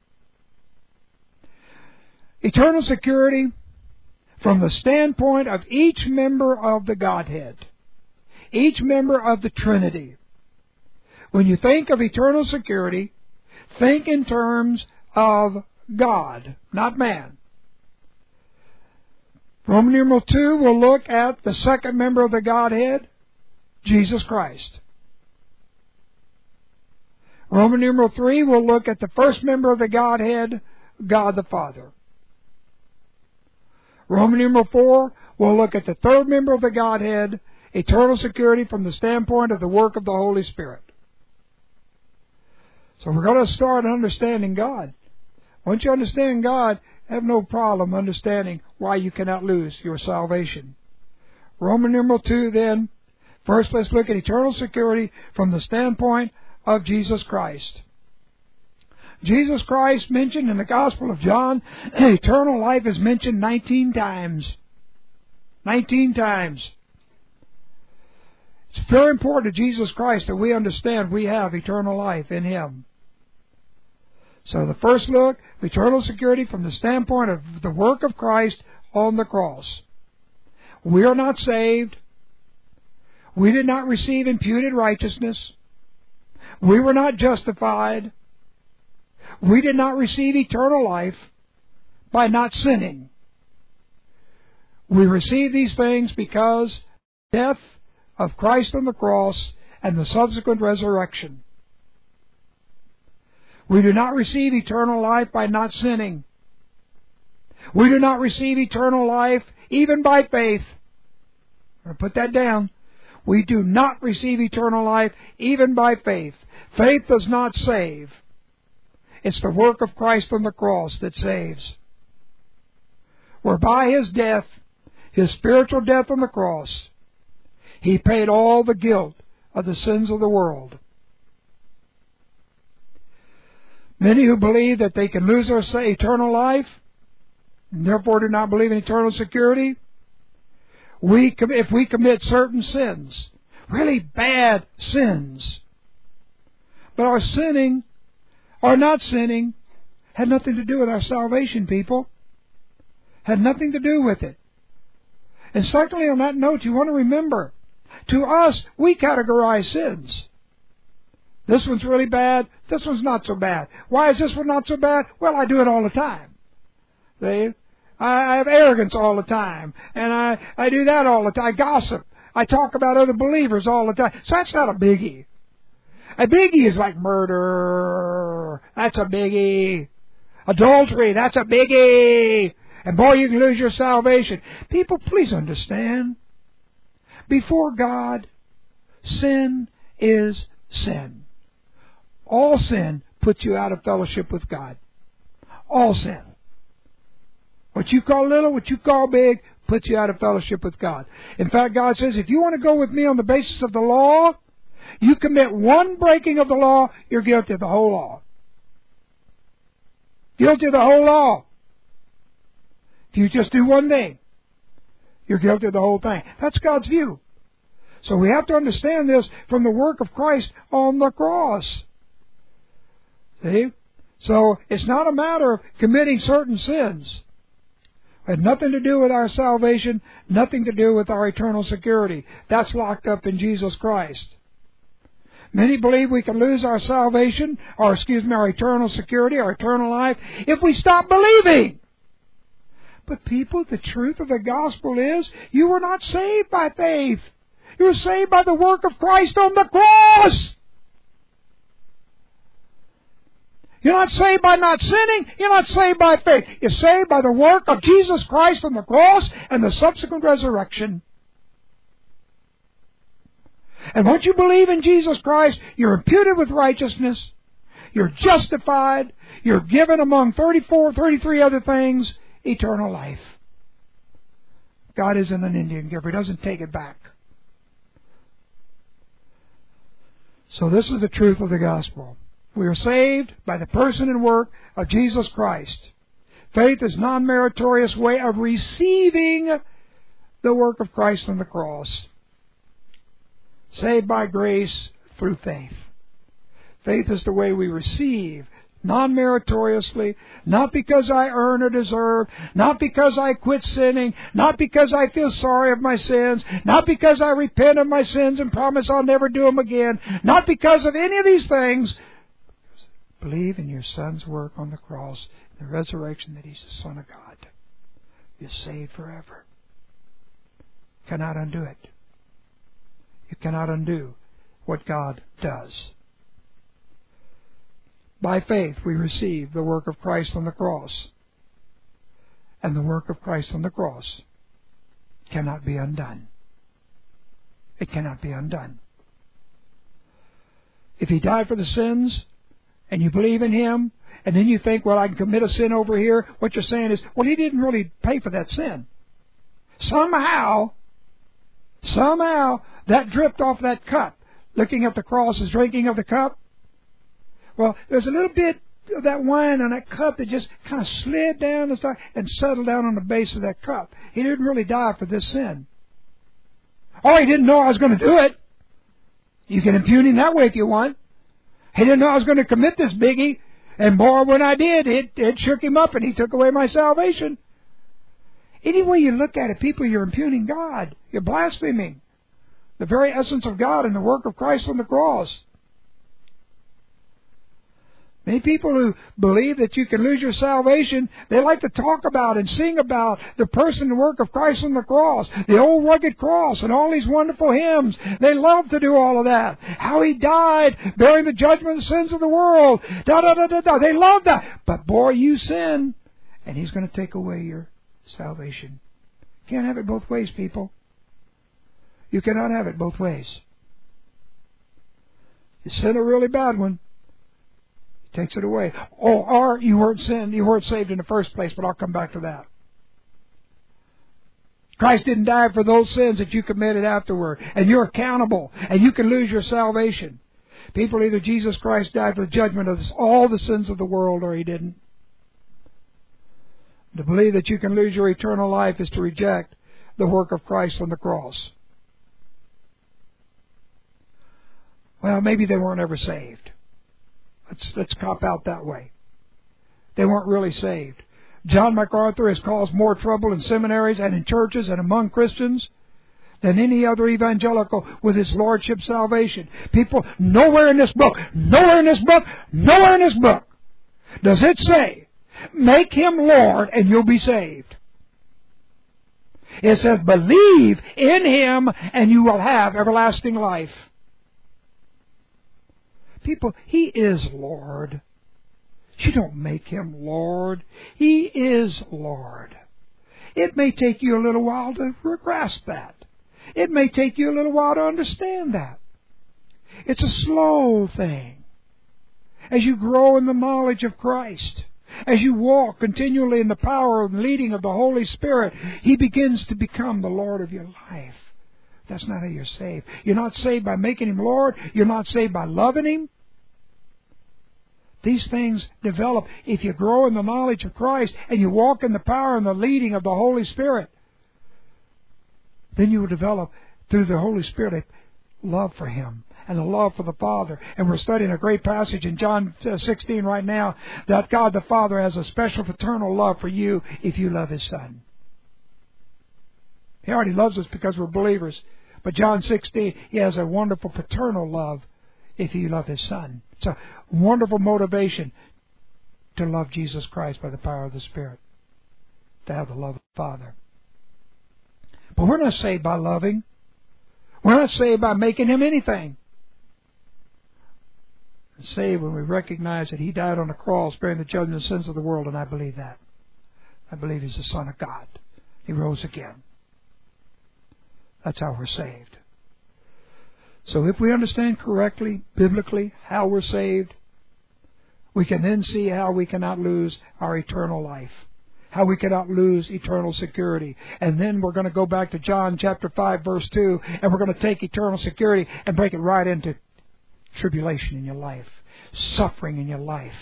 Eternal security from the standpoint of each member of the Godhead. Each member of the Trinity. When you think of eternal security, think in terms of God, not man. Roman numeral two will look at the second member of the Godhead, Jesus Christ. Roman numeral three will look at the first member of the Godhead, God the Father. Roman numeral four will look at the third member of the Godhead, eternal security from the standpoint of the work of the Holy Spirit. So we're going to start understanding God. Once you understand God, have no problem understanding why you cannot lose your salvation. Roman numeral two then, first let's look at eternal security from the standpoint of Jesus Christ. Jesus Christ mentioned in the Gospel of John, eternal life is mentioned nineteen times. nineteen times. It's very important to Jesus Christ that we understand we have eternal life in Him. So the first look, eternal security from the standpoint of the work of Christ on the cross. We are not saved. We did not receive imputed righteousness. We were not justified. We did not receive eternal life by not sinning. We receive these things because the death of Christ on the cross and the subsequent resurrection. We do not receive eternal life by not sinning. We do not receive eternal life even by faith. I'll put that down. We do not receive eternal life even by faith. Faith does not save. It's the work of Christ on the cross that saves. Where by His death, His spiritual death on the cross, He paid all the guilt of the sins of the world. Many who believe that they can lose their eternal life, and therefore do not believe in eternal security, we, if we commit certain sins, really bad sins, but our sinning, or not sinning, had nothing to do with our salvation, people. Had nothing to do with it. And secondly, on that note, you want to remember, to us, we categorize sins. This one's really bad. This one's not so bad. Why is this one not so bad? Well, I do it all the time. See? I have arrogance all the time. And I, I do that all the time. I gossip. I talk about other believers all the time. So that's not a biggie. A biggie is like murder. That's a biggie. Adultery. That's a biggie. And boy, you can lose your salvation. People, please understand. Before God, sin is sin. All sin puts you out of fellowship with God. All sin. What you call little, what you call big, puts you out of fellowship with God. In fact, God says, if you want to go with me on the basis of the law, you commit one breaking of the law, you're guilty of the whole law. Guilty of the whole law. If you just do one thing, you're guilty of the whole thing. That's God's view. So we have to understand this from the work of Christ on the cross. See? So it's not a matter of committing certain sins. It had nothing to do with our salvation, nothing to do with our eternal security. That's locked up in Jesus Christ. Many believe we can lose our salvation, or excuse me, our eternal security, our eternal life, if we stop believing. But people, the truth of the gospel is you were not saved by faith. You were saved by the work of Christ on the cross. You're not saved by not sinning. You're not saved by faith. You're saved by the work of Jesus Christ on the cross and the subsequent resurrection. And once you believe in Jesus Christ, you're imputed with righteousness. You're justified. You're given among thirty-four, thirty-three other things, eternal life. God isn't an Indian giver. He doesn't take it back. So this is the truth of the gospel. We are saved by the person and work of Jesus Christ. Faith is non-meritorious way of receiving the work of Christ on the cross. Saved by grace through faith. Faith is the way we receive, non-meritoriously, not because I earn or deserve, not because I quit sinning, not because I feel sorry of my sins, not because I repent of my sins and promise I'll never do them again, not because of any of these things. Believe in your Son's work on the cross, the resurrection, that He's the Son of God. You're saved forever. Cannot undo it. You cannot undo what God does. By faith we receive the work of Christ on the cross. And the work of Christ on the cross cannot be undone. It cannot be undone. If He died for the sins, and you believe in Him, and then you think, well, I can commit a sin over here, what you're saying is, well, He didn't really pay for that sin. Somehow, somehow, that dripped off that cup. Looking at the cross as drinking of the cup. Well, there's a little bit of that wine on that cup that just kind of slid down and, started, and settled down on the base of that cup. He didn't really die for this sin. Oh, He didn't know I was going to do it. You can impugn Him that way if you want. He didn't know I was going to commit this biggie. And boy, when I did, it, it shook Him up and He took away my salvation. Any way you look at it, people, you're impugning God. You're blaspheming the very essence of God and the work of Christ on the cross. Many people who believe that you can lose your salvation, they like to talk about and sing about the person and work of Christ on the cross, the old rugged cross, and all these wonderful hymns. They love to do all of that. How He died, bearing the judgment of the sins of the world. Da da da da da. They love that. But boy, you sin, and He's going to take away your salvation. Can't have it both ways, people. You cannot have it both ways. You sin a really bad one, takes it away. Oh, or you weren't sin, you weren't saved in the first place, but I'll come back to that. Christ didn't die for those sins that you committed afterward, and you're accountable, and you can lose your salvation. People, either Jesus Christ died for the judgment of all the sins of the world, or He didn't. To believe that you can lose your eternal life is to reject the work of Christ on the cross. Well, maybe they weren't ever saved. Let's, let's cop out that way. They weren't really saved. John MacArthur has caused more trouble in seminaries and in churches and among Christians than any other evangelical with his lordship salvation. People, nowhere in this book, nowhere in this book, nowhere in this book does it say, make Him Lord and you'll be saved. It says, believe in Him and you will have everlasting life. People, He is Lord. You don't make Him Lord. He is Lord. It may take you a little while to grasp that. It may take you a little while to understand that. It's a slow thing. As you grow in the knowledge of Christ, as you walk continually in the power and leading of the Holy Spirit, He begins to become the Lord of your life. That's not how you're saved. You're not saved by making Him Lord. You're not saved by loving Him. These things develop if you grow in the knowledge of Christ and you walk in the power and the leading of the Holy Spirit. Then you will develop through the Holy Spirit a love for Him and a love for the Father. And we're studying a great passage in John sixteen right now that God the Father has a special paternal love for you if you love His Son. He already loves us because we're believers. But John sixteen, He has a wonderful paternal love if you love His Son. It's a wonderful motivation to love Jesus Christ by the power of the Spirit. to have the love of the Father. But we're not saved by loving. We're not saved by making Him anything. We're saved when we recognize that He died on the cross bearing the judgment and sins of the world, and I believe that. I believe He's the Son of God. He rose again. That's how we're saved. So if we understand correctly, biblically, how we're saved, we can then see how we cannot lose our eternal life, how we cannot lose eternal security. And then we're going to go back to John chapter five, verse two, and we're going to take eternal security and break it right into tribulation in your life, suffering in your life.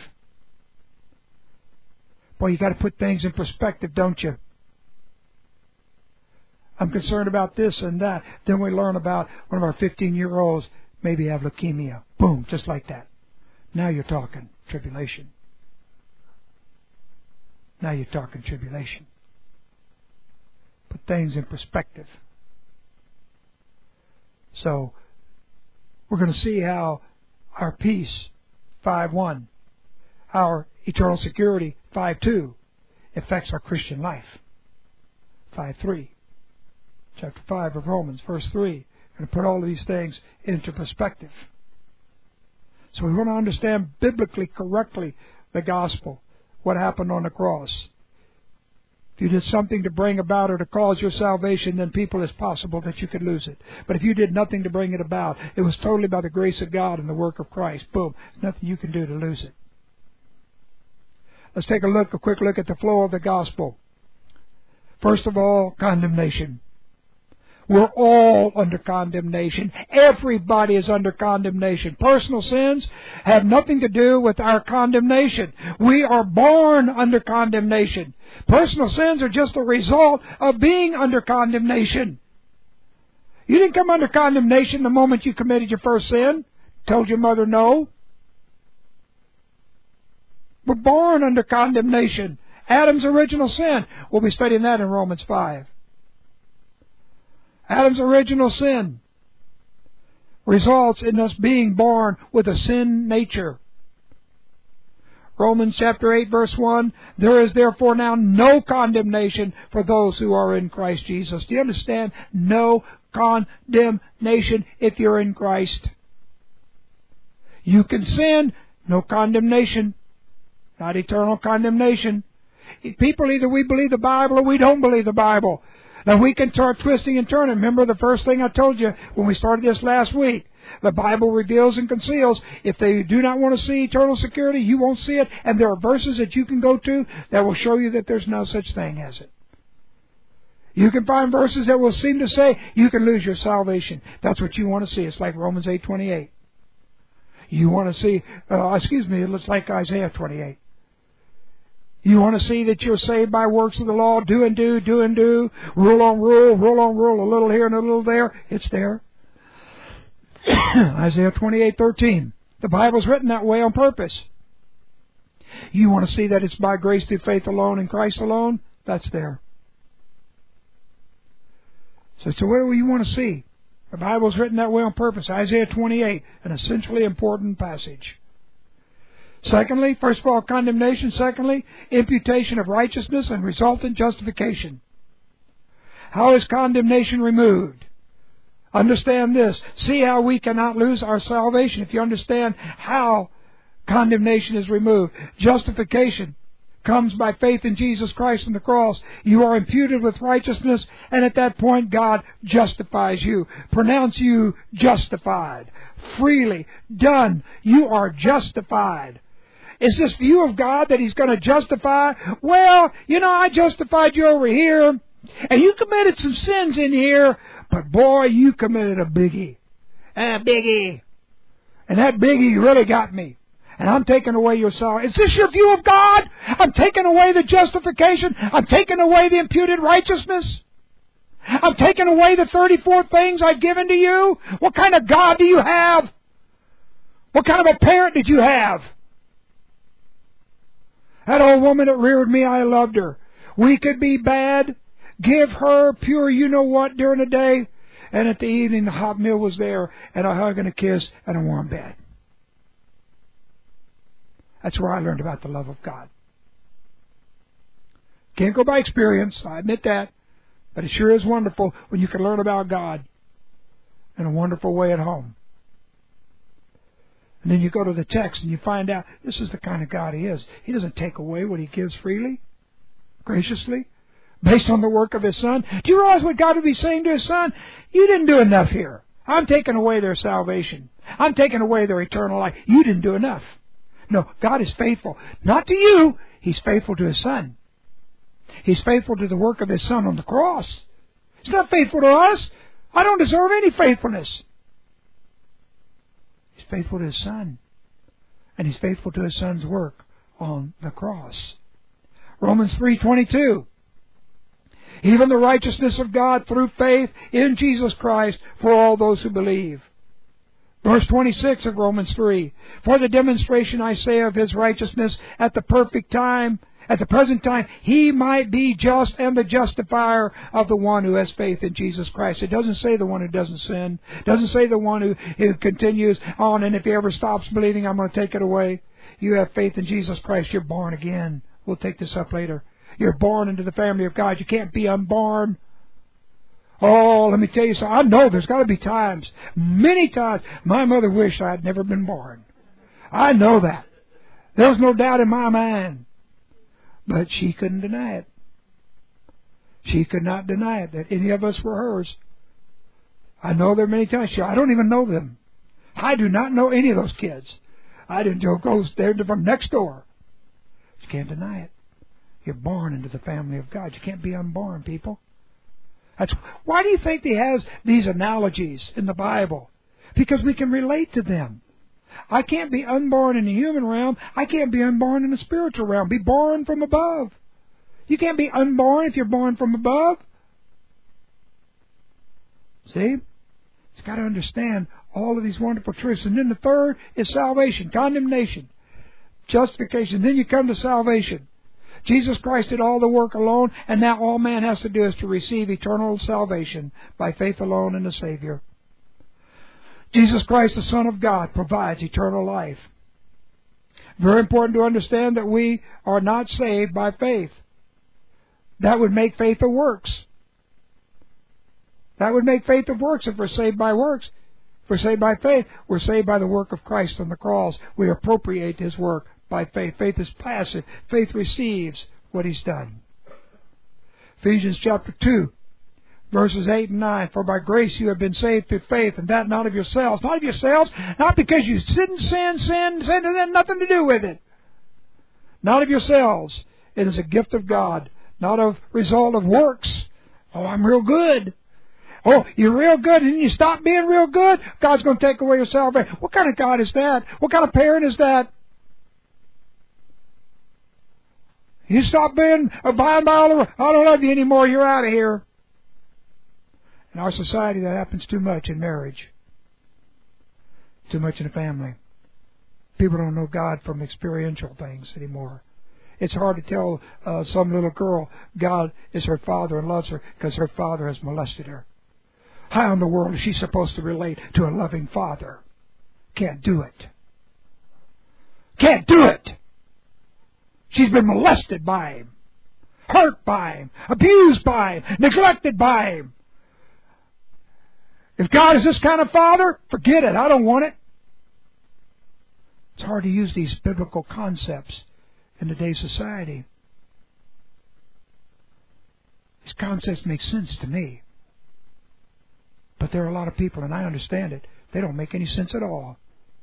Boy, you got to put things in perspective, don't you? I'm concerned about this and that. Then we learn about one of our fifteen-year-olds maybe have leukemia. Boom, just like that. Now you're talking tribulation. Now you're talking tribulation. Put things in perspective. So, we're going to see how our peace, five one, our eternal security, five two, affects our Christian life. five three. Chapter five of Romans, verse three. We're going to put all of these things into perspective. So we want to understand biblically, correctly, the gospel, what happened on the cross. If you did something to bring about or to cause your salvation, then people, it's possible that you could lose it. But if you did nothing to bring it about, it was totally by the grace of God and the work of Christ. Boom. There's nothing you can do to lose it. Let's take a look, a quick look at the flow of the gospel. First of all, condemnation. We're all under condemnation. Everybody is under condemnation. Personal sins have nothing to do with our condemnation. We are born under condemnation. Personal sins are just a result of being under condemnation. You didn't come under condemnation the moment you committed your first sin. Told your mother no. We're born under condemnation. Adam's original sin. We'll be studying that in Romans five. Adam's original sin results in us being born with a sin nature. Romans chapter eight, verse one, there is therefore now no condemnation for those who are in Christ Jesus. Do you understand? No condemnation if you're in Christ. You can sin, no condemnation, not eternal condemnation. People, either we believe the Bible or we don't believe the Bible. Now we can start twisting and turning. Remember the first thing I told you when we started this last week. The Bible reveals and conceals. If they do not want to see eternal security, you won't see it. And there are verses that you can go to that will show you that there's no such thing as it. You can find verses that will seem to say you can lose your salvation. That's what you want to see. It's like Romans eight twenty-eight. You want to see, uh, excuse me, it's like Isaiah twenty-eight. You want to see that you're saved by works of the law, do and do, do and do, rule on rule, rule on rule, a little here and a little there. It's there. Isaiah twenty-eight thirteen. The Bible's written that way on purpose. You want to see that it's by grace through faith alone in Christ alone? That's there. So, so what do you want to see? The Bible's written that way on purpose. Isaiah twenty-eight, an essentially important passage. Secondly, first of all, condemnation. Secondly, imputation of righteousness and resultant justification. How is condemnation removed? Understand this. See how we cannot lose our salvation if you understand how condemnation is removed. Justification comes by faith in Jesus Christ and the cross. You are imputed with righteousness, and at that point God justifies you. Pronounce you justified. Freely done. You are justified. Is this view of God that He's going to justify? Well, you know, I justified you over here, and you committed some sins in here, but boy, you committed a biggie. And a biggie. And that biggie really got me. And I'm taking away your salvation. Is this your view of God? I'm taking away the justification. I'm taking away the imputed righteousness. I'm taking away the thirty-four things I've given to you. What kind of God do you have? What kind of a parent did you have? That old woman that reared me, I loved her. We could be bad. Give her pure you-know-what during the day. And at the evening, the hot meal was there. And a hug and a kiss and a warm bed. That's where I learned about the love of God. Can't go by experience, I admit that. But it sure is wonderful when you can learn about God in a wonderful way at home. And then you go to the text and you find out this is the kind of God He is. He doesn't take away what He gives freely, graciously, based on the work of His Son. Do you realize what God would be saying to His Son? You didn't do enough here. I'm taking away their salvation. I'm taking away their eternal life. You didn't do enough. No, God is faithful. Not to you. He's faithful to His Son. He's faithful to the work of His Son on the cross. He's not faithful to us. I don't deserve any faithfulness. He's faithful to His Son. And He's faithful to His Son's work on the cross. Romans three twenty-two. Even the righteousness of God through faith in Jesus Christ for all those who believe. Verse twenty-six of Romans three. For the demonstration, I say, of His righteousness at the perfect time, at the present time, He might be just and the justifier of the one who has faith in Jesus Christ. It doesn't say the one who doesn't sin. It doesn't say the one who, who continues on, and if he ever stops believing, I'm going to take it away. You have faith in Jesus Christ. You're born again. We'll take this up later. You're born into the family of God. You can't be unborn. Oh, let me tell you something. I know there's got to be times, many times, my mother wished I had never been born. I know that. There's no doubt in my mind. But she couldn't deny it. She could not deny it, that any of us were hers. I know there are many times. She, I don't even know them. I do not know any of those kids. I didn't go there from next door. You can't deny it. You're born into the family of God. You can't be unborn, people. That's why do you think He has these analogies in the Bible? Because we can relate to them. I can't be unborn in the human realm. I can't be unborn in the spiritual realm. Be born from above. You can't be unborn if you're born from above. See? You've got to understand all of these wonderful truths. And then the third is salvation, condemnation, justification. Then you come to salvation. Jesus Christ did all the work alone, and now all man has to do is to receive eternal salvation by faith alone in the Savior. Jesus Christ, the Son of God, provides eternal life. Very important to understand that we are not saved by faith. That would make faith of works. That would make faith of works if we're saved by works. If we're saved by faith, we're saved by the work of Christ on the cross. We appropriate His work by faith. Faith is passive. Faith receives what He's done. Ephesians chapter two. Verses eight and nine, for by grace you have been saved through faith, and that not of yourselves. Not of yourselves, not because you didn't sin, sin, sin, and had nothing to do with it. Not of yourselves. It is a gift of God, not of result of works. Oh, I'm real good. Oh, you're real good, and you stop being real good, God's going to take away your salvation. What kind of God is that? What kind of parent is that? You stop being a by and by, I don't love you anymore, you're out of here. In our society, that happens too much in marriage. Too much in the family. People don't know God from experiential things anymore. It's hard to tell uh, some little girl God is her father and loves her because her father has molested her. How in the world is she supposed to relate to a loving father? Can't do it. Can't do it. She's been molested by him. Hurt by him. Abused by him. Neglected by him. If God is this kind of father, forget it. I don't want it. It's hard to use these biblical concepts in today's society. These concepts make sense to me. But there are a lot of people, and I understand it, they don't make any sense at all.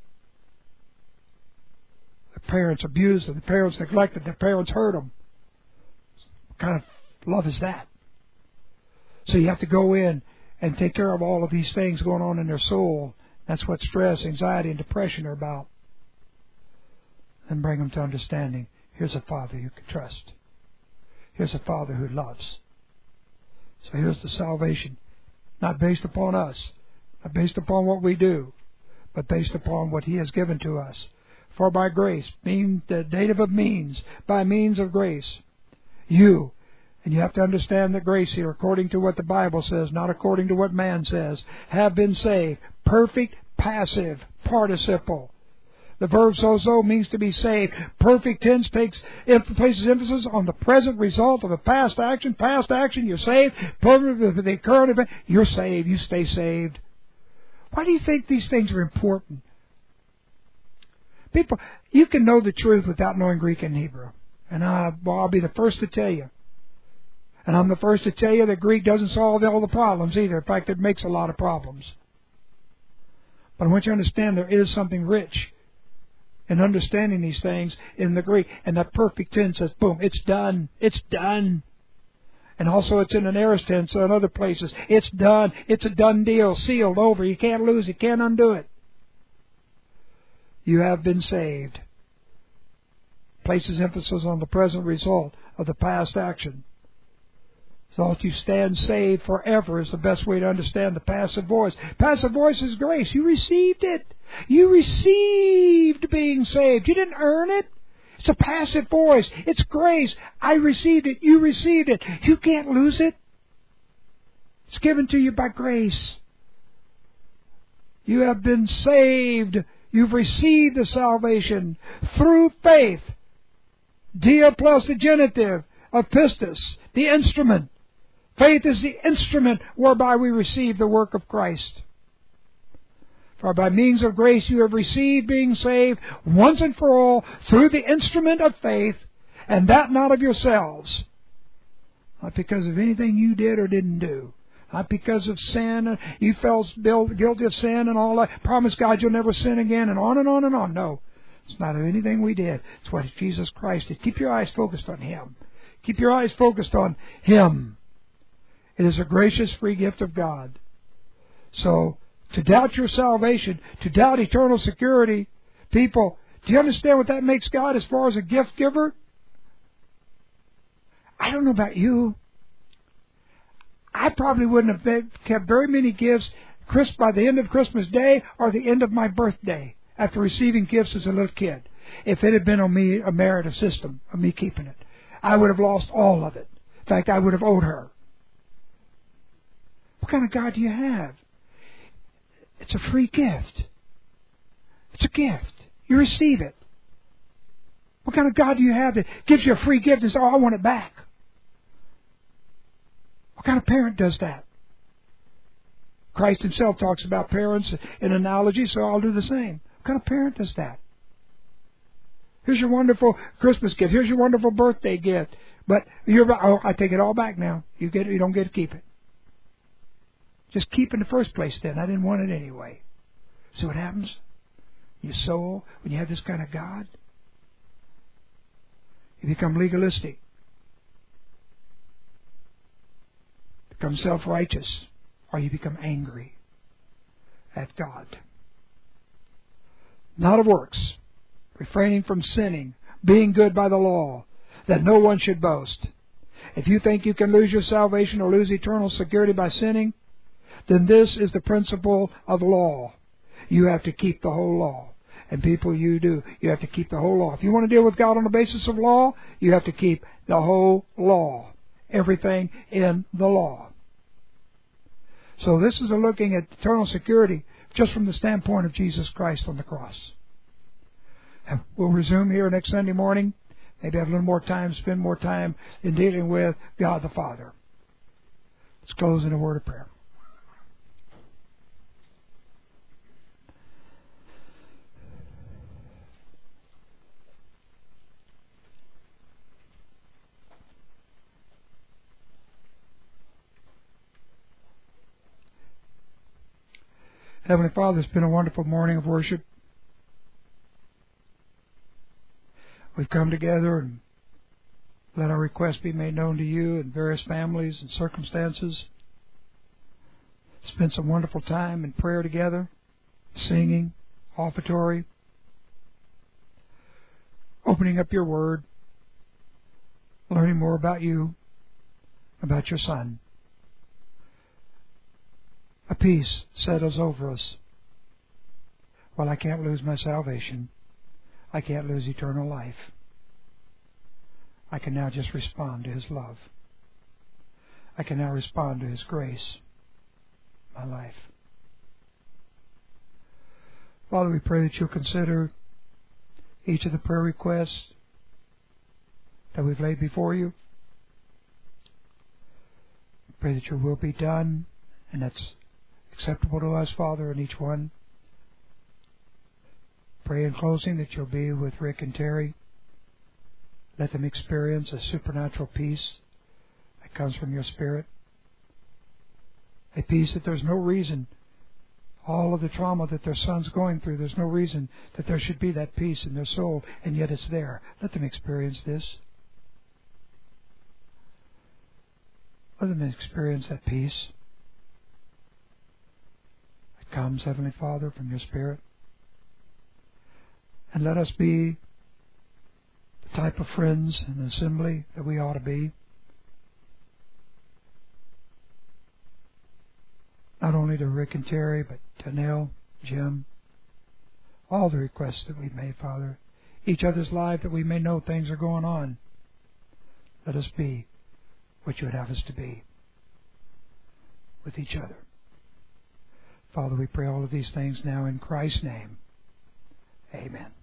The parents abused them, the parents neglected, the parents hurt them. What kind of love is that? So you have to go in and take care of all of these things going on in their soul. That's what stress, anxiety, and depression are about. And bring them to understanding. Here's a Father you can trust. Here's a Father who loves. So here's the salvation. Not based upon us. Not based upon what we do. But based upon what He has given to us. For by grace, means the dative of means, by means of grace, you. And you have to understand that grace here, according to what the Bible says, not according to what man says, have been saved. Perfect, passive, participle. The verb sozo means to be saved. Perfect tense takes places emphasis on the present result of a past action. Past action, you're saved. Perfect, the current event, you're saved. You stay saved. Why do you think these things are important? People, you can know the truth without knowing Greek and Hebrew. And I, well, I'll be the first to tell you. And I'm the first to tell you that Greek doesn't solve all the problems either. In fact, it makes a lot of problems. But I want you to understand there is something rich in understanding these things in the Greek. And that perfect tense says, boom, it's done. It's done. And also it's in an aorist tense in other places. It's done. It's a done deal. Sealed over. You can't lose it. Can't undo it. You have been saved. Places emphasis on the present result of the past action. So that you stand saved forever is the best way to understand the passive voice. Passive voice is grace. You received it. You received being saved. You didn't earn it. It's a passive voice. It's grace. I received it. You received it. You can't lose it. It's given to you by grace. You have been saved. You've received the salvation through faith. Dia plus the genitive of pistis, the instrument. Faith is the instrument whereby we receive the work of Christ. For by means of grace you have received being saved once and for all through the instrument of faith, and that not of yourselves. Not because of anything you did or didn't do. Not because of sin, you felt guilty of sin and all that. Promise God you'll never sin again, and on and on and on. No, it's not of anything we did. It's what Jesus Christ did. Keep your eyes focused on Him. Keep your eyes focused on Him. It is a gracious free gift of God. So, to doubt your salvation, to doubt eternal security, people, do you understand what that makes God as far as a gift giver? I don't know about you. I probably wouldn't have kept very many gifts by the end of Christmas Day or the end of my birthday after receiving gifts as a little kid. If it had been on me, a merit, a system of me keeping it, I would have lost all of it. In fact, I would have owed her. What kind of God do you have? It's a free gift. It's a gift. You receive it. What kind of God do you have that gives you a free gift and says, oh, I want it back? What kind of parent does that? Christ Himself talks about parents in analogy, so I'll do the same. What kind of parent does that? Here's your wonderful Christmas gift. Here's your wonderful birthday gift. But you're, oh, I take it all back now. You get it. You don't get to keep it. Just keep it in the first place then. I didn't want it anyway. See what happens? Your soul, when you have this kind of God, you become legalistic. Become self-righteous. Or you become angry at God. Not of works. Refraining from sinning. Being good by the law. That no one should boast. If you think you can lose your salvation or lose eternal security by sinning, then this is the principle of law. You have to keep the whole law. And people, you do. You have to keep the whole law. If you want to deal with God on the basis of law, you have to keep the whole law. Everything in the law. So this is a looking at eternal security just from the standpoint of Jesus Christ on the cross. And we'll resume here next Sunday morning. Maybe have a little more time, spend more time in dealing with God the Father. Let's close in a word of prayer. Heavenly Father, it's been a wonderful morning of worship. We've come together and let our requests be made known to you in various families and circumstances. Spent some wonderful time in prayer together, singing, offertory, opening up your word, learning more about you, about your Son. A peace settles over us. Well, I can't lose my salvation. I can't lose eternal life. I can now just respond to His love. I can now respond to His grace. My life. Father, we pray that you'll consider each of the prayer requests that we've laid before you. Pray that your will be done, and that's acceptable to us, Father, in each one. Pray in closing that you'll be with Rick and Terry. Let them experience a supernatural peace that comes from your Spirit. A peace that there's no reason, all of the trauma that their son's going through, there's no reason that there should be that peace in their soul, and yet it's there. Let them experience this. Let them experience that peace that comes, Heavenly Father, from your Spirit. And let us be the type of friends and assembly that we ought to be. Not only to Rick and Terry, but to Nell, Jim, all the requests that we've made, Father. Each other's life, that we may know things are going on. Let us be what you would have us to be with each other. Father, we pray all of these things now in Christ's name. Amen.